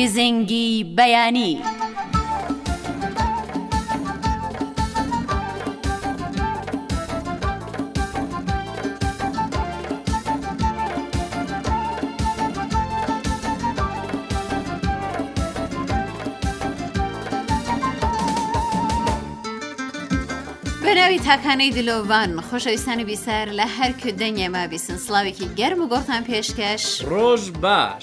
گزنگی بەیانی. بەناوی تاکانەی دلۆڤان خۆشەویستانی بیسەر لە هەر کودەنگێما بیسن سڵاوێکی گەرم و گۆڕتان پێشکەش ڕۆژ باش.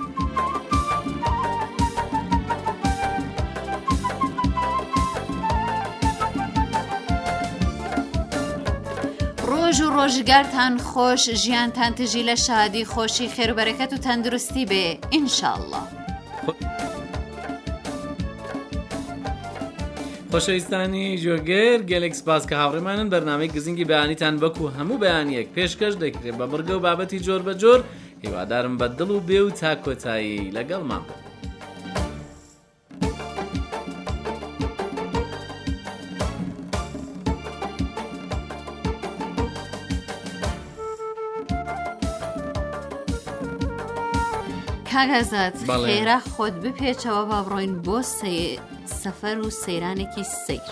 ڕۆژ و ڕۆژگارتان خۆش، ژیانتان تژی لە شادی، خۆشی، خێر و بەرەکەت و تەندروستی بێ ئینشاءالله. خۆشەویستانی جۆگەر گەلێک سپاس کە هاوڕێمانن. بەرنامەی گزنگی بەیانیتان بەکو هەموو بەیانیەک پێشکەش دەکرێت بە بڕگە و بابەتی جۆر بە جۆر. هیوادارم بە دڵ و بێ و تا کۆتایی لەگەڵمان بن. کاگازات خێرا خۆت بپێچەوە با بڕۆین بۆ سەفەر و سەیرانێکی سیر.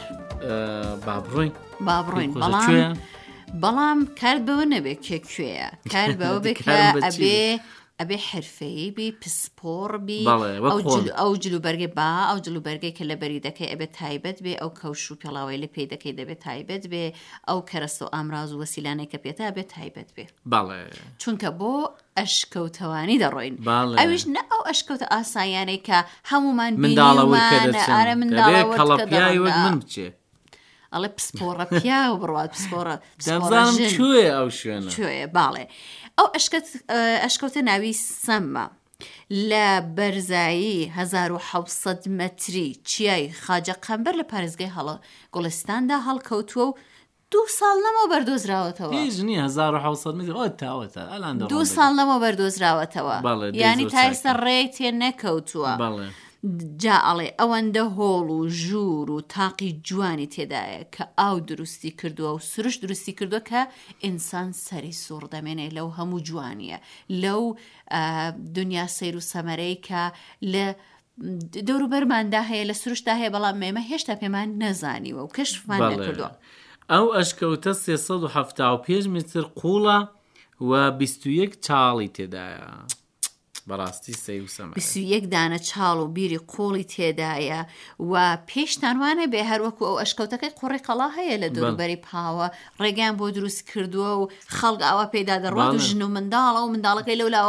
با بڕۆین بەڵام کارت بەوە نەبێت کێ کوێیە، کارت بەوە بێت کە ئەبێ حرفەیی بی، پسپۆڕ بی، ئەو جلوبەرگێ با ئەو جلوبەرگەی کە لە بەری دەکەی ئەبێت تایبەت بێ، ئەو کەوش و پێڵاوی لە پێی دەکەی دەبێت تایبەت بێ، ئەو کەرەستە و ئامراز و وەسیلانەی کە پێتا بێت تایبەت بێ. چونکە بۆ ئەشکەوتەوانی دەڕۆین. ئەویش نە ئەو ئەشکەوتە ئاسایانەی کە هەمومان بینیمانە من بچێ ئەڵێ پسپۆڕە پیا و بڕوات پسپۆڕە دەزانم کوێ ئەو شوێنە کوێیە. باڵێ ئەو ئەشکەوتە ناوی سەممە لە بەرزایی 1700 مەتری چیای خاجە قەمبەر لە پارێزگای هەڵە گوڵستاندا هەڵکەوتووە و 2 ساڵ لەمەوە بەردۆزراوەتەوە. هیچنی 1700 متر ئۆتاوەتە ئەلان 2 ساڵ لەمەوە بەردۆزراوەتەوە، یعنی تا ئێستا ڕێی تێ نەکەوتووە. جا ئەڵێ ئەوەندە هۆڵ و ژوور و تاقی جوانی تێدایە کە ئاو دروستی کردووە و سروش دروستی کردووە کە ئینسان سەری سوور دەمێنێ لەو هەموو جوانیە، لەو دنیا سیر و سەمەرەی کە لە دەوروبەرماندا هەیە، لە سروشدا هەیە، بەڵام ئێمە هێشتا پێمان نەزانیوە و کەشفمان نەکردووە. ئەو ئەشکەوتە 375 متر قوڵە و 21 چاڵی تێدایە. بەڕاستی سەی و سەمەرە 21 دانە چاڵ و بیری قوڵی تێدایە و پێشتان وانە بێ هەروەکو ئەو ئەشکەوتەکەی قوڕی قەڵا هەیە لە دەوروبەری پاوە، ڕێگەیان بۆ دروست کردووە و خەڵک ئەوە پێدا دەڕوات و ژن و منداڵە و منداڵەکەی لەولاوە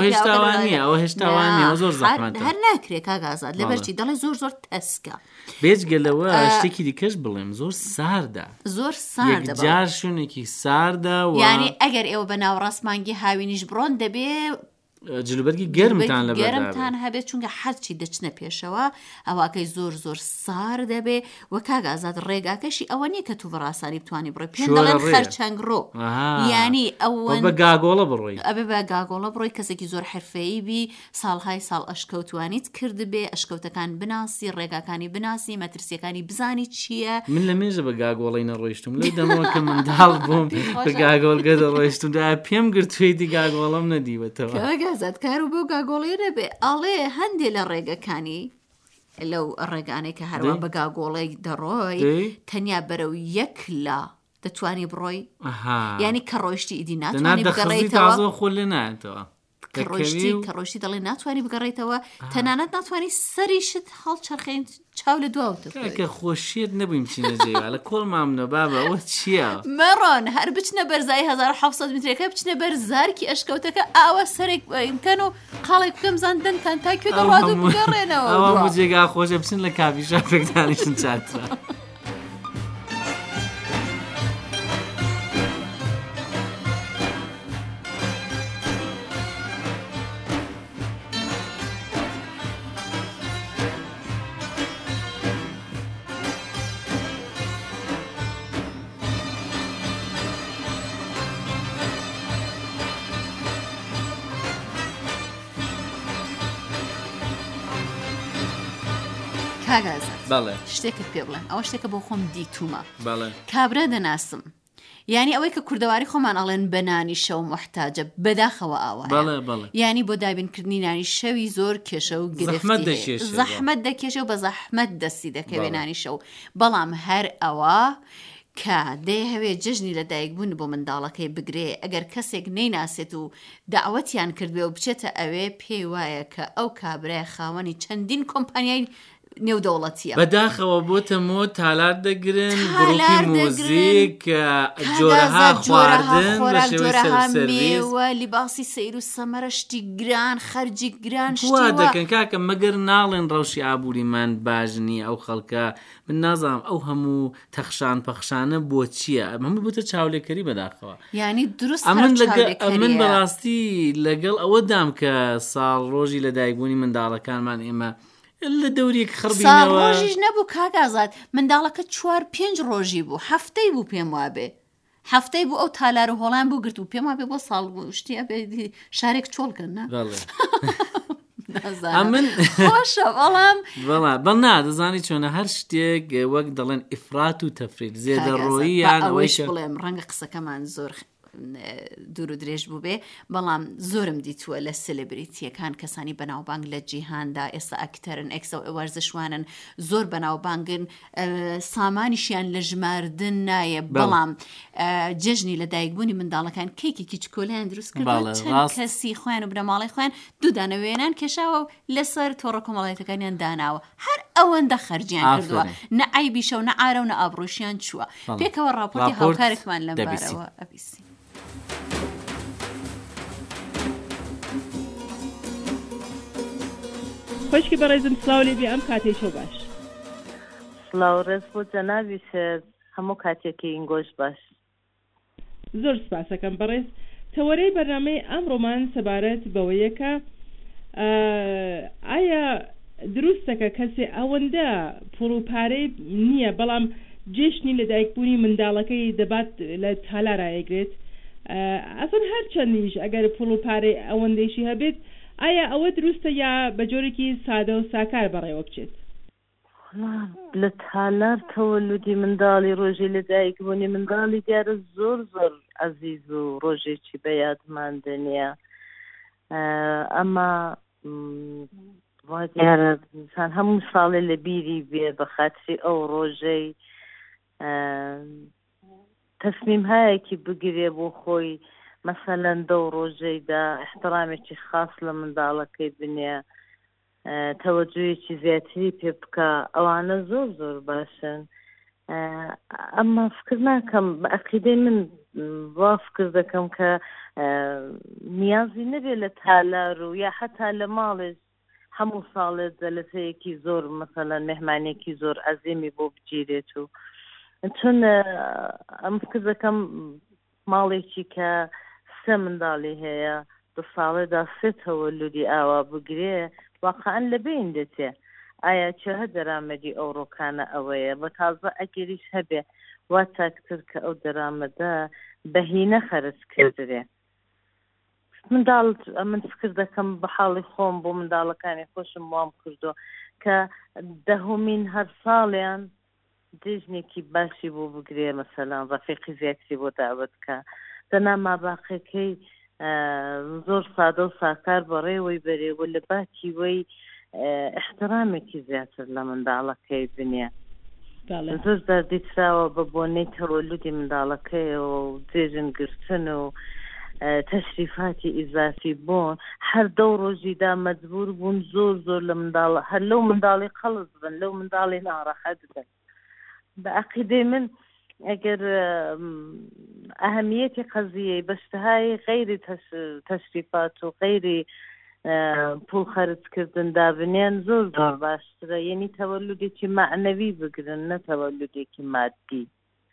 هێشتاوانە زۆر زەحمەتە، هەر ناکرێت کاگازات لەبەرچی دەڵێ زۆر تەسکە. بێجگەلەوە شتێکی دیکەش بڵێم زۆر ساردە، زۆر ساردە، جار شوێنێکی ساردە و یعنی ئەگەر ئێوە بە ناوڕاستمانگی هاوینیش بڕۆن دەبێ جلوبەرگی گەرمتان لە گەرمتان هەبێت، چونکە هەرچی دەچنە پێشەوە ئەواکەی زۆر زۆر سار دەبێ و کاگازات ڕێگاکەشی ئەوە نیە کە تو بەڕاستانی بتوانی بڕۆی، پێم دەڵێن خەرچەنگڕۆ، ینی ئەوە بە گاگۆڵە بڕۆی، ئەبێ بە گاگۆڵە بڕۆی، کەسێکی زۆر حرفەیی بی، ساڵهای ساڵ ئەشکەوتوانیت کرد بێ، ئەشکەوتەکان بناسی، ڕێگاکانی بناسی، مەترسیەکانی بزانی چییە. من لە مێژە بە گاگۆڵی نەڕۆیشتم، لەی دەمەوە کە منداڵ بووم بە گاگۆڵگە دەڕۆیشتم، دا پێم گرتوێتی گاگۆڵم نەدیوەتەوە. کاگازات کار و بۆ گاگۆڵی نەبێ، ئەڵێ هەندێک لە ڕێگەکانی لەو ڕێگانەی کە هەروە بە گاگۆڵی دەڕۆی تەنیا بەرەو 1 لا دەتوانی بڕۆی، یعنی کە ڕۆیشتی ئیدی ناتوانی بگەڕێیتەوە، خۆ لێ نایەتەوە کە ڕۆیشتی دەڵێ ناتوانی بگەڕێیتەوە، تەنانەت ناتوانی سەریشت هەڵچەرخێن چاو لە دواوتە کە خۆشیت نەبوویم چینە جێوە لە کۆڵ مامنە بابە ئەوە چییە؟ مەڕۆن هەر بچنە بەرزایی 1700 مترەکە بچنە بەر زارکی ئەشکەوتەکە ئاوە سەرێک بکەن و قاڵێک بکەم زاندنتان تاکوێ دەڕات و بگەڕێنەوە. ئەوە جێگا خۆشە بچن لە کافیشا پێکدانیشن چاترا. کاگازات شتێکت پێ بڵێن، ئەوە شتێکە بۆ خۆم دیتومە، کابرا دەناسم یعنی ئەوەی کە کوردەواری خۆمان ئەڵێن بەنانی شەو محتاجە بەداخەوە ئاوایە یعنی بۆ دابینکردنی نانی شەوی زۆر کێشە و گرفتی زەحمەت دەکێشە و بە زەحمەت دەستی دەکەوێ نانی شەو بەڵام هەر ئەوە کە دەیەوێت جژنی لەدایکبوون بۆ منداڵەکەی بگرێ ئەگەر کەسێک نەیناسێت و داوەتیان کردبێ و بچێتە ئەوێ پێی وایە کە ئەو کابرای خاوەنی چەندین کۆمپانیای نێودەوڵەتیە بەداخەوە بۆتە مۆ تالار دەگرن گروپی مۆزیک جۆرەها خواردن بە شێوەی سەرسەرویس لیباسی سەیر و سەمەرە شتی گران خەرجی گران وا دەکەن کاکە مەگەر ناڵێن ڕەوشی ئابووریمان باش نییە ئەو خەڵکە من نازانم ئەو هەموو تەخشان پەخشانە بۆ چییە هەموو بوتە چاولێکەری بەداخەوە یعنی دروست من بەڕاستی لەگەڵ ئەوە دام کە ساڵ ڕۆژی لەدایکبوونی منداڵەکانمان ئێمە لە دەورێک خڕبینەوە ڕۆژیش نەبوو کاگازات منداڵەکە 4-5 ڕۆژی بوو هەفتەی بوو پێم وابێ هەفتەی بوو ئەو تالار و هۆڵان بوو گرت و پێم وابێ بۆ ساڵ بوو شتی ئەبێ شارێک چۆڵکردن من خۆشە بەڵام دەزانی چۆنە هەر شتێک وەک دەڵێن ئیفرات و تەفریط زێدەڕۆیی یان ئەوەیش بڵێم ڕەنگە قسەکەمان زۆر دوور و درێژ بوو بێ بەڵام زۆرم دیتووە لە سلبریتیەکان کەسانی بەناوبانگ لە جیهاندا ئێستا ئەکتەرن ئەکسە و وەرزشوانن زۆر بەناوبانگن سامانیشیان لە ژماردن نایە بەڵام جژنی لە دایکبوونی منداڵەکان کێکێکی چکۆلیان دروست کرد چەند کەسی خوێن و بنەماڵی خوێن دوودانە وێنان کێشاوە و لەسەر تۆڕە کۆمەڵایەتەکانیان داناوە هەر ئەوەندە خەرجیان کردووە نە ئایبیشە و نە ئارە و نە ئابڕۆشیان چووە پێکەوە ڕاپۆرتی هاوکارێکمان لەمبارەوە ئەبیسی خۆشکی بەڕێزم سلااو لێبی ئەم کاتێکە باش سلااو ڕێز بۆ جەنابی سێر هەموو کاتێکی ئینگۆش باش زۆر سپاسەکەم بەڕێز تەوەرەی بەرنامەی ئەمڕۆمان سەبارەت بەوەیەکە ئایا دروستەکە کەسێ ئەوەندە پڕوپارەی نییە بەڵام جێشنی لەدایکبوونی منداڵەکەی دەبات لە تالارایەگرێت ئەفن هەر چەندیش ئەگەر پڕوپارەی ئەوەندەیشی هەبێت ئایا ئەوە دروستە یا بە جۆرێکی سادە و ساکار بەڕێوە بچێت لە تالار تەوەلودی منداڵی ڕۆژی لەدایکبوونی منداڵی دیارە زۆر زۆر عەزیز و ڕۆژێکی بە یادماندنیە ئەمە دیارە ئینسان هەموو ساڵێ لە بیری بێ بە خاتری ئەو ڕۆژەی تەسمیم هایەکی بگرێ بۆ خۆی مەسەلەن دەو ڕۆژەیدا احترامێکی خاص لە منداڵەکەی بنێ تەوەجوهێکی زیاتری پێ بکە ئەوانە زۆر زۆر باشن ئەمما فکر ناکەم بە عەقیدەی من وا فکر دەکەم کە نیازی نەبێ لە تالار و یا حتا لە ماڵێش هەموو ساڵێت جەلسەیەکی زۆر مەسەلەن مێهمانێکی زۆر عەزیمی بۆ بگیرێت و چون ئەم فکر دەکەم ماڵێکی کە 3 منداڵی هەیە دو ساڵێدا 3 تەوەلودی ئاوا بگرێ واقعەن لەبین دەچێ ئایا چه دەرامەدی ئەو ڕۆکانە ئەوەیە بە تازە ئەگەریش هەبێ وا چاکتر کە ئەو دەرامەدە بەهینە خەرج کردرێ منداڵ من فکر دەکەم بە حاڵی خۆم بۆ منداڵەکانی خۆشم وام کردو کە 10مین هەر ساڵیان جژنێکی باشی بۆ بگرێ مەسەلەن ڕەفیقی زیاتری بۆ داوت کە دەنا ماباقەکەی زۆر سادە و ساکار بەڕێوەی بەرێوە لە باکی وەی احترامێکی زیاتر لە منداڵەکەی بنێ زۆر دەردیتراوە بە بۆنەی تەوەلودی منداڵەکەی و جێژن گرتن و تەشریفاتی ئیزافی بوون هەر دەو ڕۆژیدا مەجبور بوون زۆر زۆر لە منداڵە هەر لەو منداڵی قەڵز بن لەو منداڵی ناڕەحەت بن بە عەقیدەی من ئەگەر ئەهەمیەتی قەزیەی بەشتەهای غەیری تەشریفات و غەیری پوڵ خەرجکردن دابنیان زۆر زۆر باشترە یعنی تەوەلودێکی معنەوی بگرن نە تەوەلودێکی مادی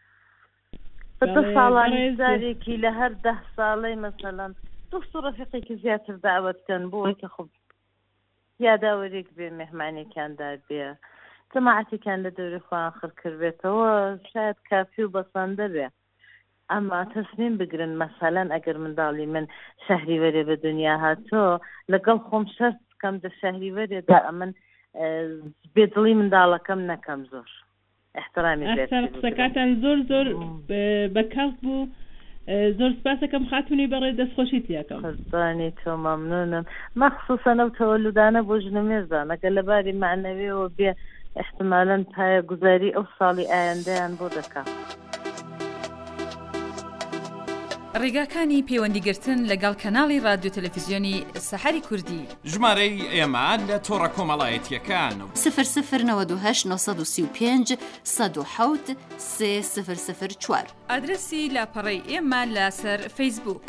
بە 2 ساڵانی زارێکی لە هەر 10 ساڵەی مەسەلەن دۆست و ڕەفیقێکی زیاتر داوەتکەن بۆی کە خۆ یاداوەرێک بێ مێهمانێکیاندار بێ جەماعەتێکیان لە دەوری خۆیان خڕ کردبێتەوە شاید کافی و بەسەندە بێ ئەمما تەسمیم بگرن مەسەلەن ئەگەر منداڵی من شەهریوەرێ بە دنیا هاتۆ لەگەڵ خۆم شەرت بکەم دە شەهریوەرێدا ئەمن بێدڵی منداڵەکەم نەکەم زۆر احترامی قسەکاتان زۆر بەکەڵ بوو. زۆر سپاسەکەم خاتونی بەڕێ دەستخۆشی تیاکەم. خزانی تۆ مەمنونم. مەخصوصەن ئەو تەوەلودانە بۆ ژنەمێزان ئەگە لەباری معنەویەوە بێ احتمالاً پایە گوزاری ئەو ساڵی ئایندەیان بۆ دەکات. ڕێگاکانی پەیوەندیگرتن لەگەڵ کەناڵی رادیۆ تەلەڤیزیۆنی سەحەری کوردی. ژمارەی ئێمە لە تۆڕە کۆمەڵایەتیەکان 0098 935 107 3004. ئادرسی لاپەڕەی ئێمە لەسەر فەیسبووک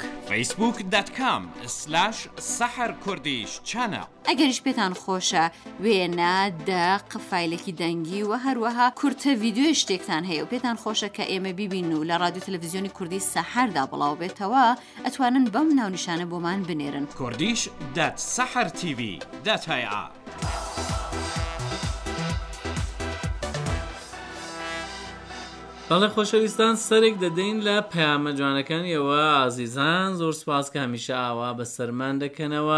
facebook.com/saharkurdish ئەگەریش پێتان خۆشە وێنە دەق فایلێکی دەنگی و هەروەها کورتە ڤیدیۆی شتێکتان هەیە و پێتان خۆشە کە ئێمە بیبین و لە رادیۆ تەلەڤیزیۆنی کوردی سەحەردا بڵاو بێتەوە ئەتوانن بەم ناونیشانە بۆمان بنێرن. kurdish.sahartv.ir. بەڵێ خۆشەویستان سەرێک دەدەین لە پەیامە جوانەکانیەوە ئازیزان. زۆر سپاس کە هەمیشە ئاوا بە سەرمان دەکەنەوە.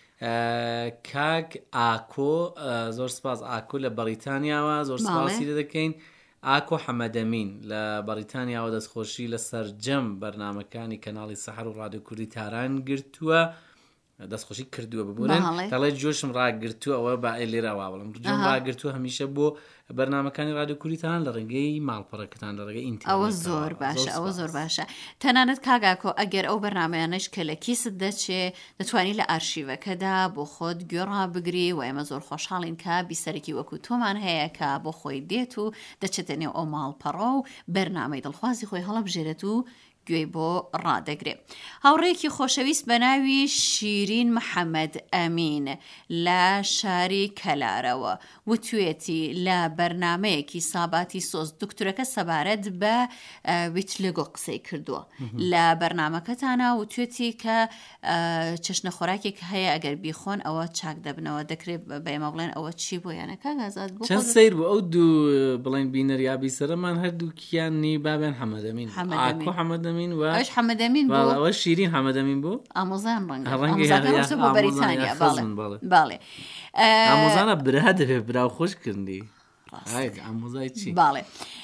کاک ئاکۆ زۆر سپاس ئاکۆ لە بەریتانیاوە زۆر سپاسی دەکەین. ئاکۆ حەمەدەمین لە بەریتانیاوە دەستخۆشی لە سەرجەم بەرنامەکانی کەناڵی سەحەر و رادیۆ کوردی تاران گرتووە دەستخۆشی کردووە ببوورن دەڵێ جۆشم ڕاگرتووە ئەوە با لێرەوا بڵم جۆم ڕاگرتووە هەمیشە بۆ بەرنامەکانی رادیۆ کوردیتان لە ڕێگەی ماڵپەڕەکەتان لە ڕێگەی ئینتەرنێت. ئەوە زۆر باشە ئەوە زۆر باشە. تەنانەت کاگاکۆ ئەگەر ئەو بەرنامەیانش کە لە کیست دەچێ دەتوانی لە ئارشیڤەکەدا بۆ خۆت گوێڕا بگری و ئێمە زۆر خۆشحاڵین کە بیسەرێکی وەکو تۆمان هەیە کە بۆ خۆی دێت و دەچێتە نێو ئەو ماڵپەڕە و بەرنامەی دڵخوازی خۆی هەڵەبژێرێت و گوێی بۆ ڕادەگرێت. هاوڕێکی خۆشەویست بە ناوی شیرین محەممەد ئەمین لە شاری کەلارەوە وتوێتی لە بەرنمەیەکی ساباتی سۆز دکتورەکە سەبارەت بە ویتلگۆ قسەی کردووە لە بەرنمەکەتانە وتوێتی کە چەشنە خۆراکێک هەیە ئەگەر بیخۆن ئەوە چاک دەبنەوە دەکرێت بەێمە بڵێن ئەوە چی بۆ یانەکە گازات بۆ چەند سیر بوو ئەو دوو بڵێن بینەریابی سەرمان هەردووکیانی بابێن حەمەدەمین ئاکۆ حەمەدەمین ئەوش حەمەدەمین بوو ئەوە شیرین حەمەدەمین بوو ئامۆزان ڕەنگە بۆ بەریتانیا باڵێ ئامۆزانە برا دەبێت براو خۆشکردی ئامۆزای چی باڵێ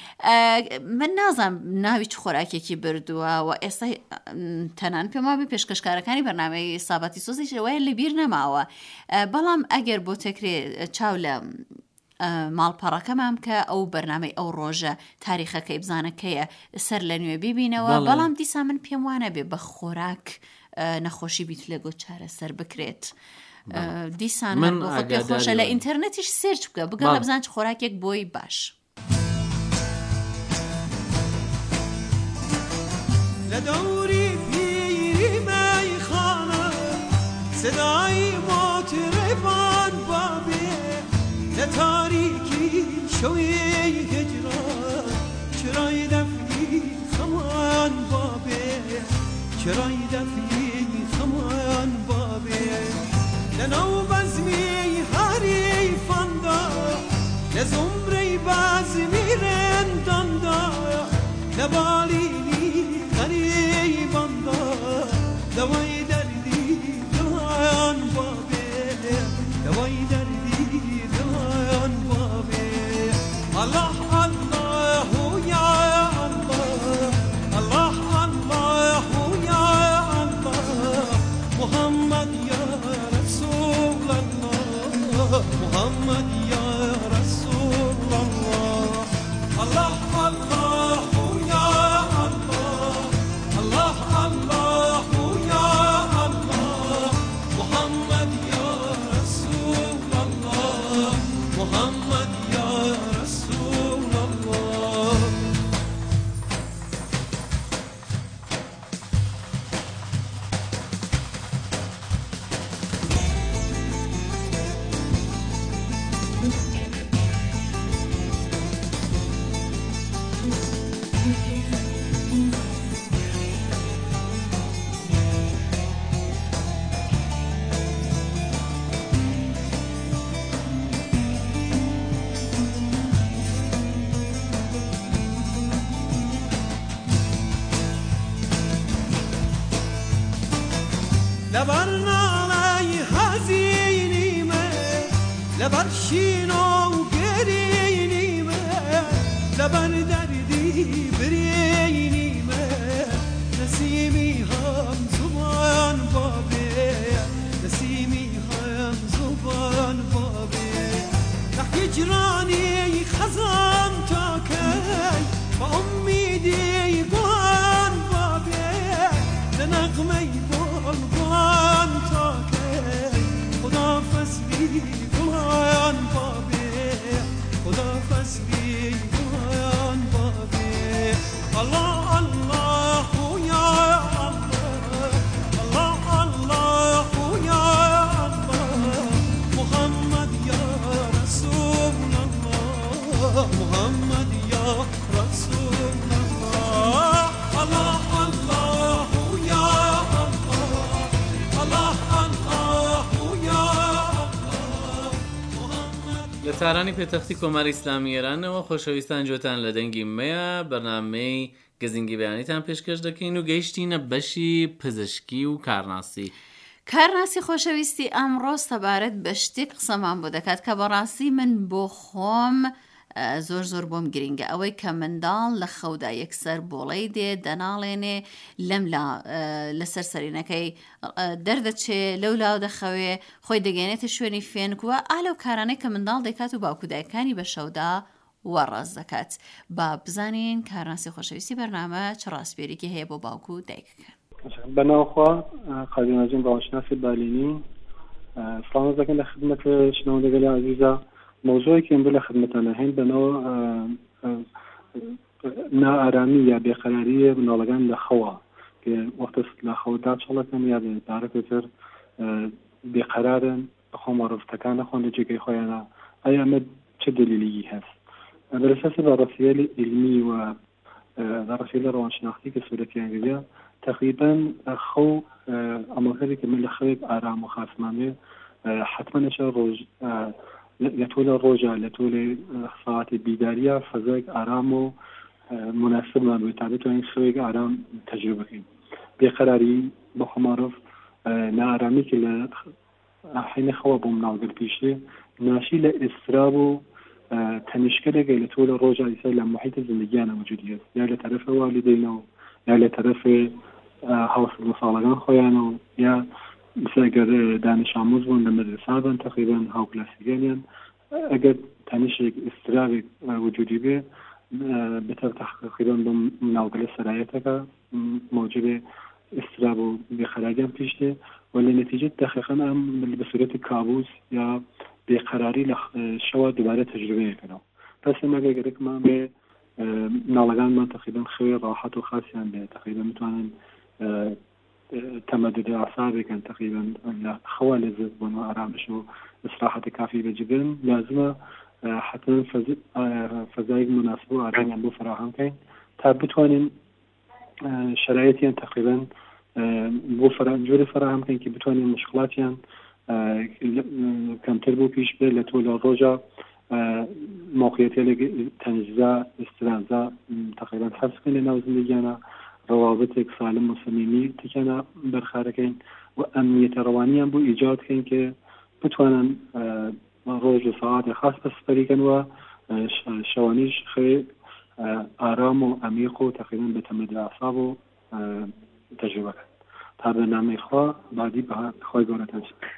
من نازانم ناوی چ خۆراکێکی بردووە و ئێستا تەنان پێما بێ پێشکەشکارەکانی بەرنامەی ساباتی سۆزی شێوەیە لەبیر نەماوە بەڵام ئەگەر بۆ تەکرێ چاو لە ماڵپەڕەکەمام کە ئەو بەرنامەی ئەو ڕۆژە تاریخەکەی بزانەکەیە سەر لە نوێ ببینەوە بەڵام دیسا من پێم وانە بێ بە خۆراک نەخۆشی بیت لەگۆ چارە سەر بکرێت دیسان پێ خۆشە لە ئینتەرنێتیش سێرچ بکە بگە لە بزان چ خۆراکێک بۆی باش لە دەوری پیری مەیخانە سەدای مۆترێبان بابێ لە تاریکی شەوی هجران چرای دەفی خەمان بابێ چرای دەفی خەمان بابێ لە ناو بەزمی هەریفاندا لە زومرەی بەزمی ڕێنداندا لە باڵینی غەریباندا دەوای دەردی دڵیان بابێ دەوای دەردی دڵیان بابێ الله الله یا الله الله الله یا الله محمد یا رسول الله محمد یا رسول الله الله الله یا الله الله الله یا الله محمد یا رسول الله محمد یا رسول الله لبر نالای حزینیمه لبر شینو گرینیمه لبر دردی برینی من نسیمی هم زبان بابه نسیمی هم زبان بابه نحی جرانی خزان تا کی با امیدی بان بابه نغمه بلبان تا کی خدا فصلی بان بابه خدا فصلی بان بابه الله الله یا الله الله الله یا الله محمد یا رسول الله محمد یا رسول الله الله الله یا الله الله الله یا لە تارانی پێتەختی کۆماری ئیسلامی ئێرانەوە خۆشەویستان جۆتان لە دەنگی مەیە بەرنامەی گزینگی بەیانیتان پێشکەش دەکەین و گەیشتینە بەشی پزیشکی و کارناسی. کارناسی خۆشەویستی ئەمڕۆ سەبارەت بە شتێک قسەمان بۆ دەکات کە بەڕاستی من بۆ خۆم زۆر بۆم گرینگە ئەوەی کە منداڵ لە خەودا یەکسەر بۆڵەی دێ دەناڵێنێ لەم لەسەر سەرینەکەی دەردەچێ لەو لاو دەخەوێ خۆی دەگەێنێتە شوێنی فێنکووە ئالەو کارانەی کە منداڵ دەکات و باوکودایەکانی بە شەودا وەڕاز دەکات. با بزانین کارناسی خۆشەویستی بەرنامە چ ڕاستپێرێکی هەیە بۆ باوکو و دایکەکان. بەناوخوا خاڵیناجین باوەشناسی بالینی سڵام دەکەن لە خدمەت شنەوەندەگەلی عەزیزە. موضوعی که امروز خدمتتان هەین بەنەوە نائارامی یا بێقەراری منداڵەکان لە خەوە کە وەختە لە خەودا چڵەکەن یا بێدارەکەتر بێقەرارن بەخۆ مەڕفتەکان نەخۆن لە جێگەی خۆیانە ئایا ئەمە چه دلیلی هەست؟ بەرەساسی بەڕەسیەلی علمی و بەڕەسیەلی ڕەوانشناختی کە سوورەتیان گریا تقریبا خەو ئەمەکەری کە من لە خەوێک ئارام و خاسمانێ حتما نەچە ڕۆژ لە تۆ لە ڕۆژە لە تۆ لێ ساعتی بیداریە فەزایك ئارام و مناسبمان بێت تا بتوانین خەوێک ئارام تەجروبە بکەین. بێقەراری بە خۆمارۆف نائارامی کە لە حینە خەوە بۆ مناڵگەر پیشێ ناشی لە ئێستراب و تەنیشکەرێکی لە تۆ لە ڕۆژە ئیسا لە محیطە زندگیانە موجودی هەست یا لە تەرەفە والیدینەوە یا لە تەرەفێ هاوسڵ ساڵەکان خۆیانەوە یا ئەگەر دانش ئامۆز بوون لە مەدرسە بن تقریبا هاوکلاسیگەنیان ئەگەر تەنیشێک ئێسترابێک وجودی بێ بتر تقریبا بۆ مناڵگەلە سەرایەتەکە موجبێ ئێستراب و بێخەراریان پیش دێ و لە نەتیجە دقیقاً ئەم بە سورەتی کابوس یا بێقەراری لە شەوە دووبارە تەجروبەیەکەنەوە. پس ئەمە گەرەکمان بێ مناڵەکانمان تقریبا خەوێ ڕاحەت و خاسیان بێ تقریبا بتوانن تمدد أعصابك تقريبا خوا لذت بون وآرامش واستراحة كافية بجبن لازمة حتى فزايق مناسبة وآرام بو فراهم كين تابتوانين شرائطيان تقريبا بو جوري فراهم كين كي بتوانين مشكلاتيان كم تربو بيش بي لطول الرجا موقعيتي تنجزة استرازة تقريبا حفظ كين لناو زندگيانا روابطێک سالم و سەمیمی تکەنە بەرخارەکەین و ئەمنیەتە ڕەوانیان بۆ ئیجاد کەین کە بتوانن ڕۆژ و ساعاتێ خاص بە سپەریکەن و شەوانیش خێ ئارام و ئەمیق و تقریبا بە تەمەدی ئەعساب و تەجروبەکەن تا بەرنامەی خوا بادی بەخوای گەورەتان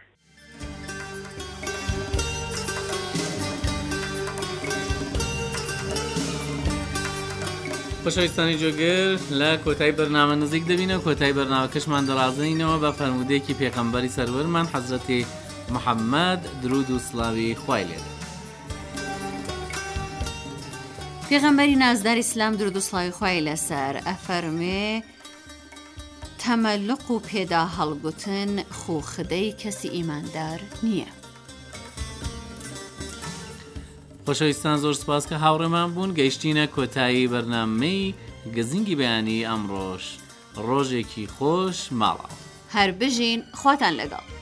خۆشەویستانی جۆگەر لە کۆتایی بەرنامە نزیک دەبینە کۆتایی بەرنامەکەشمان دەڕازێنەوە بە فەرمودەیەکی پێغەمبەری سەروەرمان حەزرەتی محەممەد درود و سڵاوی خوای لێ پێغەمبەری نازدار ئیسلام درود و سڵاوی خوای لەسەر ئەفەرمێ تەمەلق و پێدا هەڵگوتن خۆخدەی کەسی ئیماندار نییە. خۆشەویستان زۆر سپاس کە هاوڕێمان بوون گەیشتینە کۆتایی بەرنامەی گزینگی بەیانی ئەمڕۆژ ڕۆژێکی خۆش ماڵەوە هەر بژین خواتان لەگەڵ.